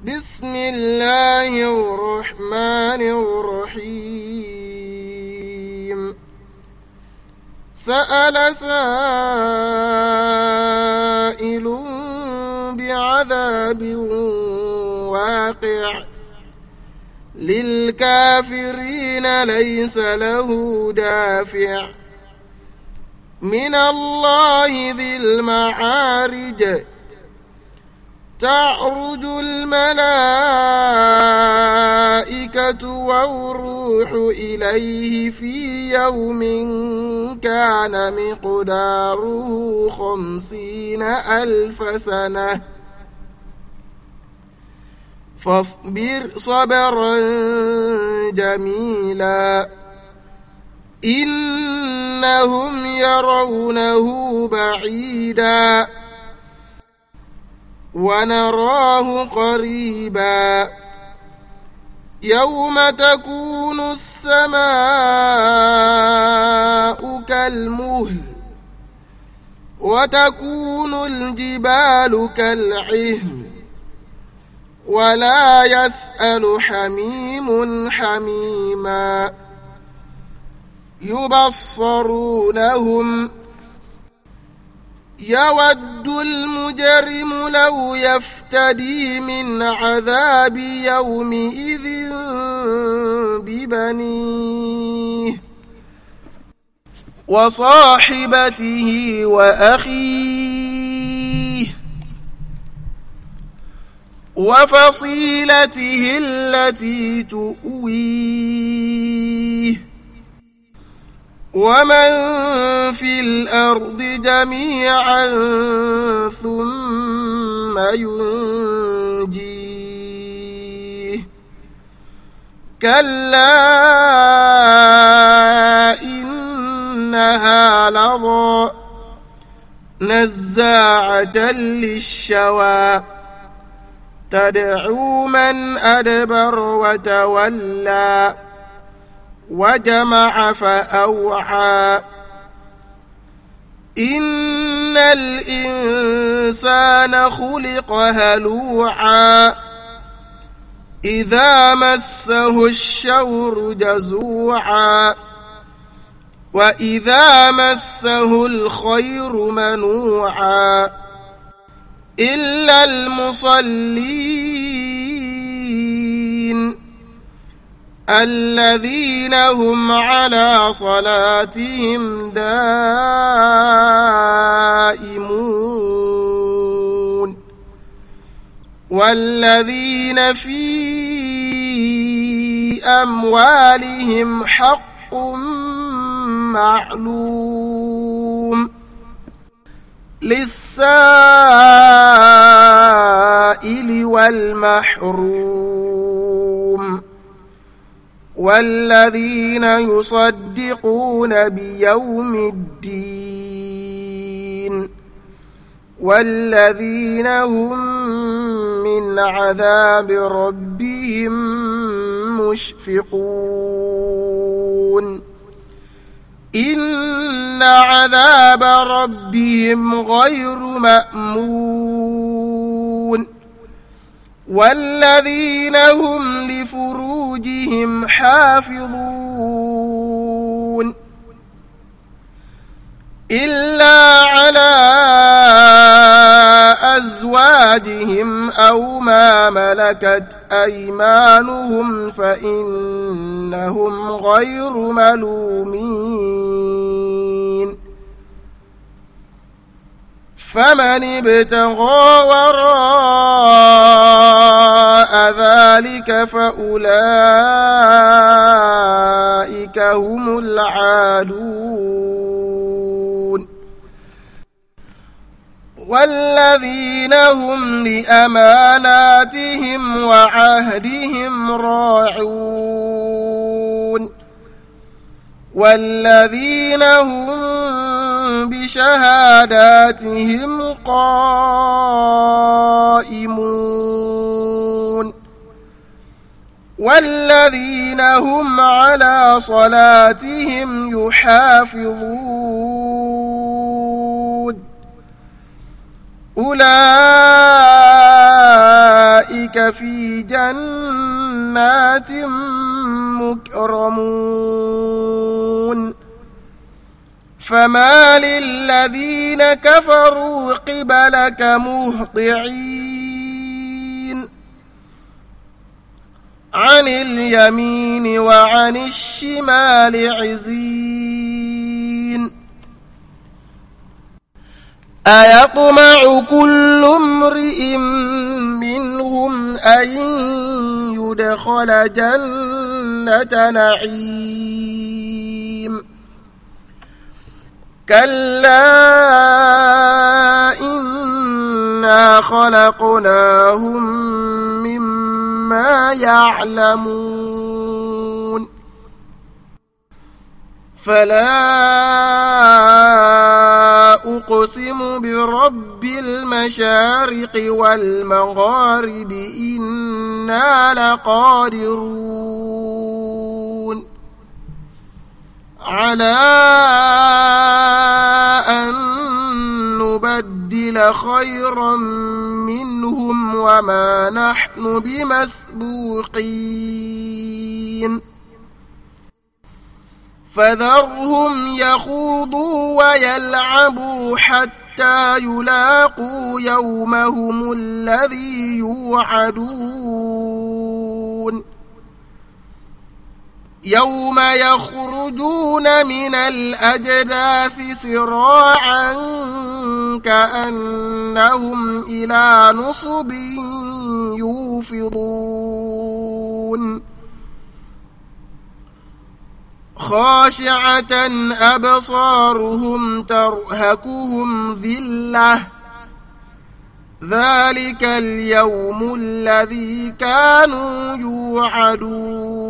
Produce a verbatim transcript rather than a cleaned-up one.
بسم الله الرحمن الرحيم سأل سائل بعذاب واقع للكافرين ليس له دافع من الله ذي المعارج تعرج الملائكة والروح إليه في يوم كان مقداره خمسين ألف سنة فاصبر صبرا جميلا إنهم يرونه بعيدا ونراه قريبا يوم تكون السماء كالمهل وتكون الجبال كالعهن ولا يسأل حميم حميما يبصرونهم يود المجرم لو يفتدي من عذاب يومئذ ببنيه وصاحبته وأخيه وفصيلته التي تؤويه ومن في الأرض جميعا ثم ينجيه كلا إنها لظى نزاعة للشوى تدعو من أدبر وتولى وجمع فأوعى إن الإنسان خلق هلوعا إذا مسه الشر جزوعا وإذا مسه الخير منوعا إلا المصلين الذين هم على صلاتهم دائمون والذين في أموالهم حق معلوم للسائل والمحروم والذين يصدقون بيوم الدين والذين هم من عذاب ربهم مشفقون إن عذاب ربهم غير مأمون والذين هم لفروجهم حافظون إلا على أزواجهم أو ما ملكت أيمانهم فإنهم غير ملومين فمن ابتغى وراء ذلك فأولئك هم العادون والذين هم لأماناتهم وعهدهم راعون والذين هم بشهاداتهم قائمون والذين هم على صلاتهم يحافظون أولئك في جنات مكرمون فما للذين كفروا قبلك مهطعين عن اليمين وعن الشمال عزين أيطمع كل امرئ منهم أن يدخل جنة نعيم كلا إنا خلقناهم مما يعلمون فلا أقسم برب المشارق والمغارب إنا لقادرون على أن نبدل خيرا منهم وما نحن بمسبوقين فذرهم يخوضوا ويلعبوا حتى يلاقوا يومهم الذي يوعدون يوم يخرجون من الأجداث سراعا كأنهم إلى نصب يوفضون خاشعة أبصارهم ترهقهم ذلة ذلك اليوم الذي كانوا يوعدون